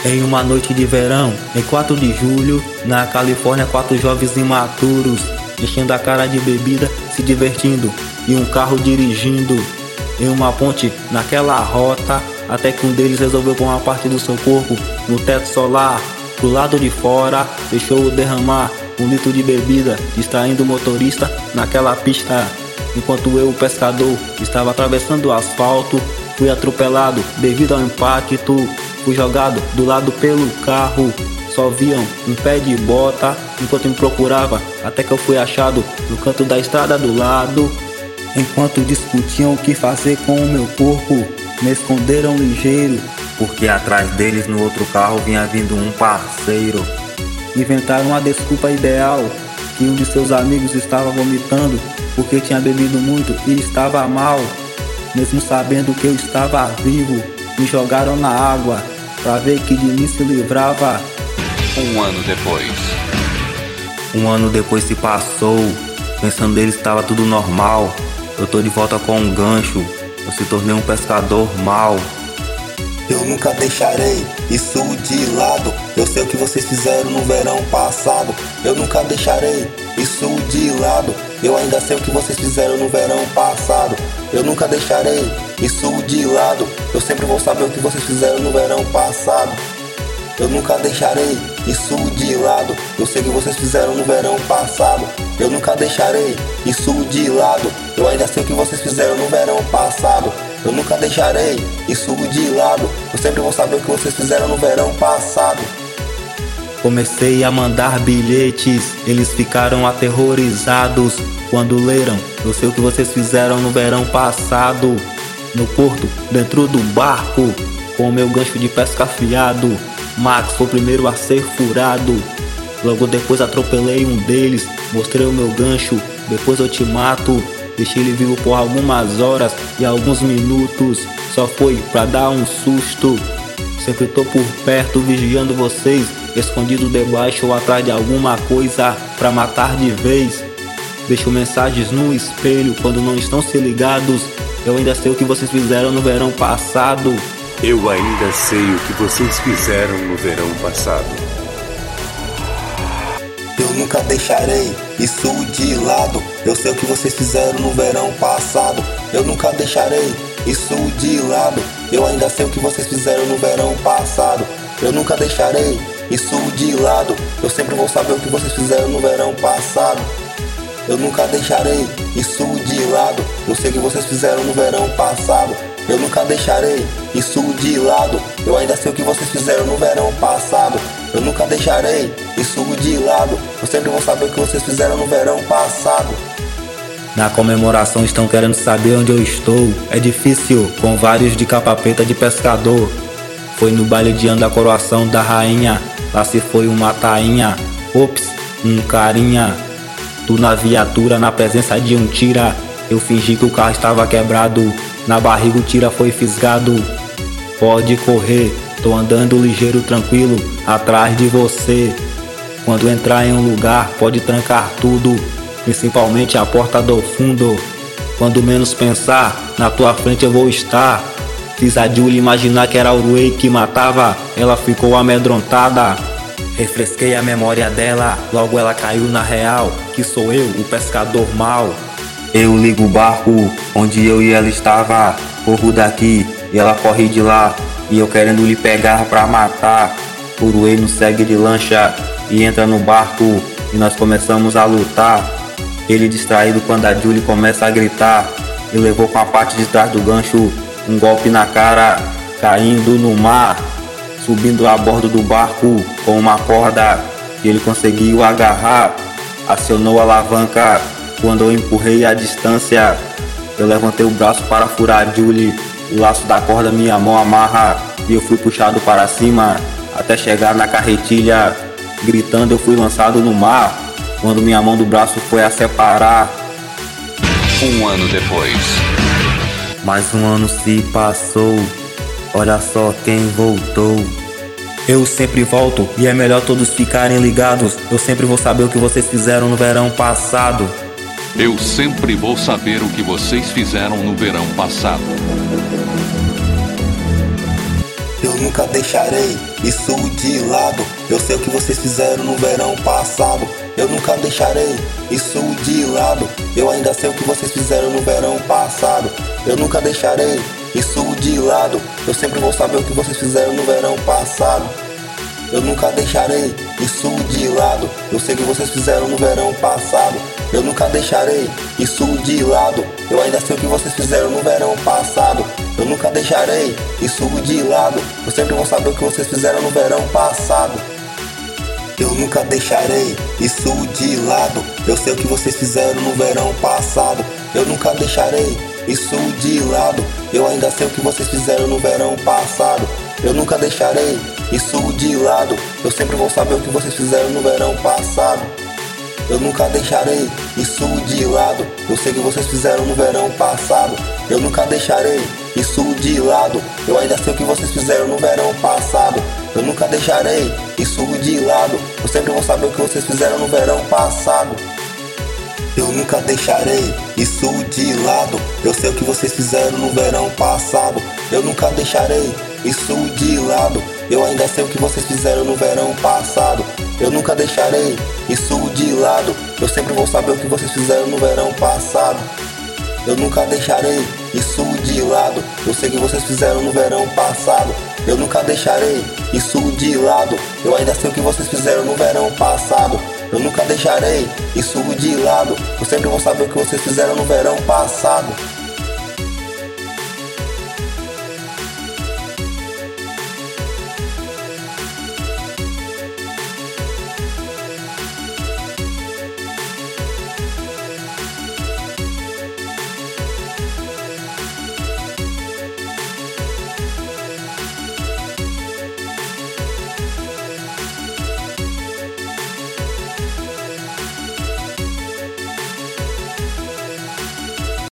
Em uma noite de verão, em 4 de julho, na Califórnia, 4 jovens imaturos, enchendo a cara de bebida, se divertindo, e um carro dirigindo em uma ponte naquela rota, até que um deles resolveu pôr uma parte do seu corpo no teto solar. Pro lado de fora, deixou derramar um litro de bebida, distraindo o motorista naquela pista. Enquanto eu, o pescador, estava atravessando o asfalto, fui atropelado devido ao impacto. Fui jogado do lado pelo carro, só viam um pé de bota enquanto me procurava, até que eu fui achado no canto da estrada do lado. Enquanto discutiam o que fazer com o meu corpo, me esconderam ligeiro, porque atrás deles no outro carro vinha vindo um parceiro. Inventaram uma desculpa ideal, que um de seus amigos estava vomitando porque tinha bebido muito e estava mal. Mesmo sabendo que eu estava vivo, me jogaram na água pra ver que de mim se livrava. Um ano depois. Um ano depois se passou, pensando nele estava tudo normal. Eu tô de volta com um gancho, eu se tornei um pescador mau. Eu nunca deixarei isso de lado. Eu sei o que vocês fizeram no verão passado. Eu nunca deixarei isso de lado. Eu ainda sei o que vocês fizeram no verão passado. Eu nunca deixarei isso de lado. Eu sempre vou saber o que vocês fizeram no verão passado. Eu nunca deixarei isso de lado. Eu sei o que vocês fizeram no verão passado. Eu nunca deixarei isso de lado. Eu ainda sei o que vocês fizeram no verão passado. Eu nunca deixarei isso de lado. Eu sempre vou saber o que vocês fizeram no verão passado. Comecei a mandar bilhetes, eles ficaram aterrorizados quando leram. Eu sei o que vocês fizeram no verão passado. No porto, dentro do barco, com o meu gancho de pesca afiado. Max foi o primeiro a ser furado. Logo depois atropelei um deles, mostrei o meu gancho, depois eu te mato. Deixei ele vivo por algumas horas e alguns minutos, só foi pra dar um susto. Sempre tô por perto vigiando vocês, escondido debaixo ou atrás de alguma coisa pra matar de vez. Deixo mensagens no espelho quando não estão se ligados. Eu ainda sei o que vocês fizeram no verão passado. Eu ainda sei o que vocês fizeram no verão passado. Eu nunca deixarei isso de lado. Eu sei o que vocês fizeram no verão passado. Eu nunca deixarei isso de lado. Eu ainda sei o que vocês fizeram no verão passado. Eu nunca deixarei isso de lado. Eu sempre vou saber o que vocês fizeram no verão passado. Eu nunca deixarei isso de lado. Eu sei o que vocês fizeram no verão passado. Eu nunca deixarei isso de lado. Eu ainda sei o que vocês fizeram no verão passado. Eu nunca deixarei isso de lado. Eu sempre vou saber o que vocês fizeram no verão passado. Na comemoração estão querendo saber onde eu estou. É difícil, com vários de capa preta de pescador. Foi no baile de ano da coroação da rainha. Lá se foi uma tainha. Ops, um carinha. Tu na viatura, na presença de um tira. Eu fingi que o carro estava quebrado. Na barriga o tira foi fisgado. Pode correr, tô andando ligeiro, tranquilo, atrás de você. Quando entrar em um lugar, pode trancar tudo, principalmente a porta do fundo. Quando menos pensar, na tua frente eu vou estar. Fiz a Julie imaginar que era o Uruei que matava. Ela ficou amedrontada. Refresquei a memória dela, logo ela caiu na real, que sou eu, o pescador mau. Eu ligo o barco, onde eu e ela estava. Corro daqui e ela corre de lá, e eu querendo lhe pegar pra matar. O Uruei nos segue de lancha e entra no barco, e nós começamos a lutar. Ele distraído quando a Julie começa a gritar, e levou com a parte de trás do gancho um golpe na cara, caindo no mar. Subindo a bordo do barco com uma corda, e ele conseguiu agarrar. Acionou a alavanca quando eu empurrei a distância. Eu levantei o braço para furar a Julie. O laço da corda minha mão amarra, e eu fui puxado para cima até chegar na carretilha. Gritando eu fui lançado no mar, quando minha mão do braço foi a separar. Um ano depois. Mais um ano se passou, olha só quem voltou. Eu sempre volto e é melhor todos ficarem ligados. Eu sempre vou saber o que vocês fizeram no verão passado. Eu sempre vou saber o que vocês fizeram no verão passado. Eu nunca deixarei isso de lado. Eu sei o que vocês fizeram no verão passado. Eu nunca deixarei isso de lado. Eu ainda sei o que vocês fizeram no verão passado. Eu nunca deixarei isso de lado. Eu sempre vou saber o que vocês fizeram no verão passado. Eu nunca deixarei isso de lado. Eu sei o que vocês fizeram no verão passado. Eu nunca deixarei isso de lado. Eu ainda sei o que vocês fizeram no verão passado. Eu nunca deixarei isso de lado. Eu sempre vou saber o que vocês fizeram no verão passado. Eu nunca deixarei isso de lado. Eu sei o que vocês fizeram no verão passado. Eu nunca deixarei isso de lado. Eu ainda sei o que vocês fizeram no verão passado. Eu nunca deixarei isso de lado. Eu sempre vou saber o que vocês fizeram no verão passado. Eu nunca deixarei isso de lado. Eu sei o que vocês fizeram no verão passado. Eu nunca deixarei isso de lado. Eu ainda sei o que vocês fizeram no verão passado. Eu nunca deixarei isso de lado. Eu sempre vou saber o que vocês fizeram no verão passado. Eu nunca deixarei isso de lado. Eu sei o que vocês fizeram no verão passado. Eu nunca deixarei isso de lado. Eu ainda sei o que vocês fizeram no verão passado. Eu nunca deixarei isso de lado. Eu sempre vou saber o que vocês fizeram no verão passado. Eu nunca deixarei isso de lado. Eu sei o que vocês fizeram no verão passado. Eu nunca deixarei isso de lado. Eu ainda sei o que vocês fizeram no verão passado. Eu nunca deixarei isso de lado. Eu sempre vou saber o que vocês fizeram no verão passado.